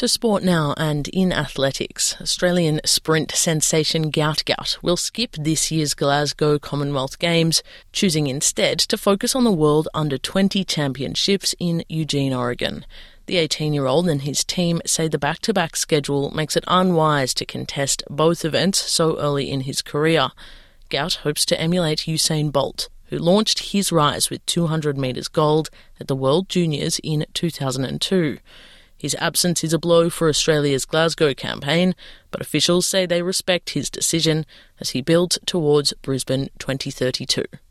To sport now, and in athletics, Australian sprint sensation Gout will skip this year's Glasgow Commonwealth Games, choosing instead to focus on the World Under-20 Championships in Eugene, Oregon. The 18-year-old and his team say the back-to-back schedule makes it unwise to contest both events so early in his career. Gout hopes to emulate Usain Bolt, who launched his rise with 200 metres gold at the World Juniors in 2002. His absence is a blow for Australia's Glasgow campaign, but officials say they respect his decision as he builds towards Brisbane 2032.